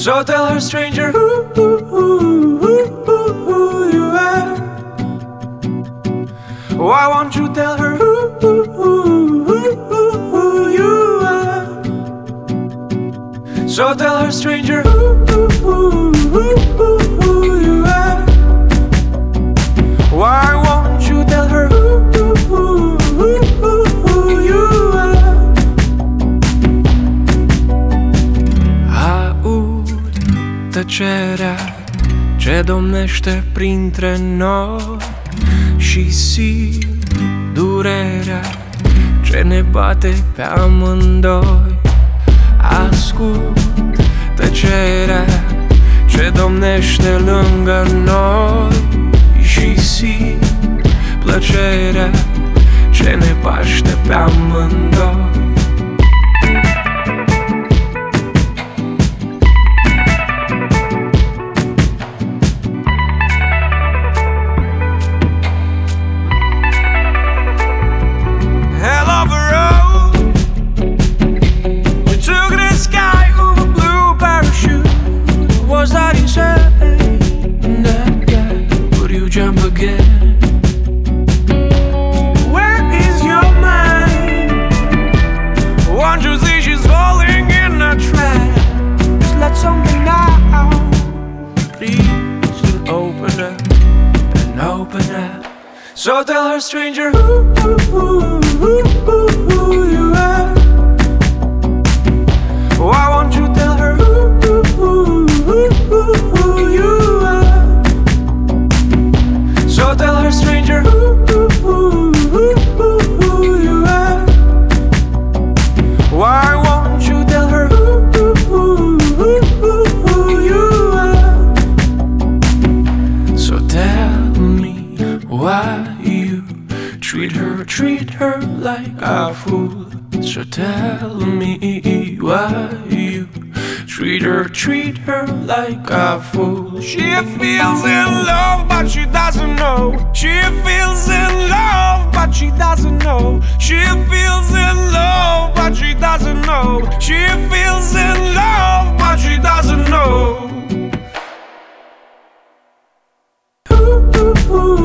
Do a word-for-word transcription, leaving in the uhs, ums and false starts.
So tell her, stranger, who, who, who, who, who, who you are. Why won't you tell her who, who, who, who, who, who you are? So tell her, stranger, who, who, who, who, who, who you are. Why won't you tell her who, who, who, who, who, who you are? Aud tăcerea ce domnește printre noi și simt durerea ce ne bate pe amândoi. Ascult tăcerea ce domnește lângă noi și simt plăcerea ce ne paște pe amândoi. Was that insane? That guy, would you jump again? Where is your mind? Won't you see she's falling in a trap? Just let something out. Please and open up and open up. So tell her, stranger, who, who, who, who, who, who you are. Why won't you tell her who, who, who, who, who, who you are? So tell her, stranger, who, who, who, who, who, who you are. Why won't you tell her who, who, who, who, who, who you are? So tell me why you treat her, treat her like a fool. So tell me why you treat her, treat her like a fool. She feels in love, but she doesn't know. She feels in love, but she doesn't know. She feels in love, but she doesn't know. She feels in love, but she doesn't know. Ooh, ooh, ooh.